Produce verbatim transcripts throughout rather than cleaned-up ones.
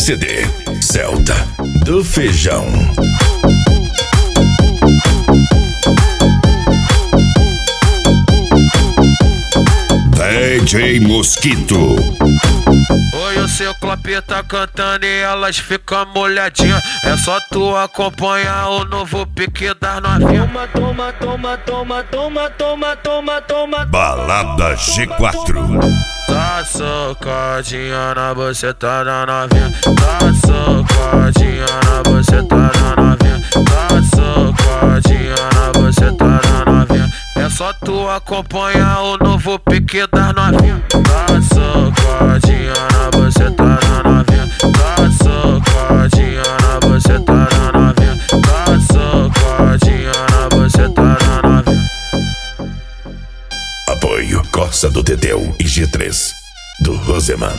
C D Celta do Feijão. D J Mosquito. Oi, o seu Clopê tá cantando e elas ficam molhadinhas. É só tu acompanhar o novo pique das novinhas. Toma, toma, toma, toma, toma, toma, toma, toma. Balada G quatro. Tá socadinha na buceta da novinha. Tá socadinha na buceta da novinha. Tá socadinha na buceta da novinha. É só tu acompanhar o novo pique das novinhas. Tá socadinha na buceta da novinha. Tá socadinha na buceta da novinha. Tá socadinha na buceta da novinha. Apoio Corsa do Teteu e G três do Roseman.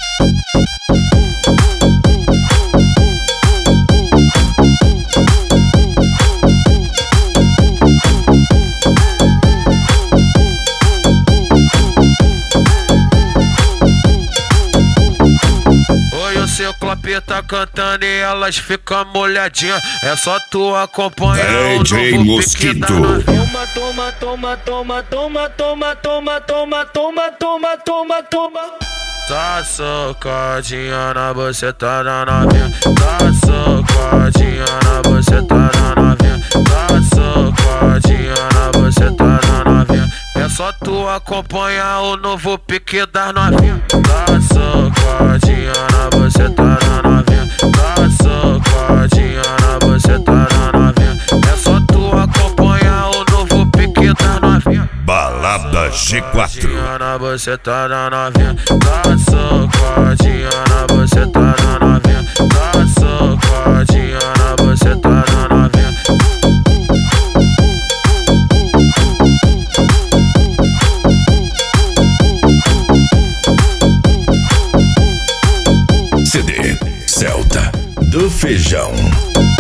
Oi, o seu Clopê tá cantando e elas ficam molhadinhas. É só tu acompanhar D J o novo Mosquito. pique da novinha. Toma, toma, toma, toma, toma, toma, toma, toma, toma, toma, toma. Tá socadinha na buceta da novinha. Tá socadinha na buceta da novinha. Tá socadinha na buceta da novinha. É só tu acompanhar o novo pique das novinhas. Tá socadinha na buceta da novinha. Tá socadinha na buceta da novinha. É só tu acompanhar o novo pique das novinhas. Balada G quatro. Na buceta da novinha. Tá socadinha na buceta da novinha. Tá socadinha na buceta da novinha. C D Celta do Feijão.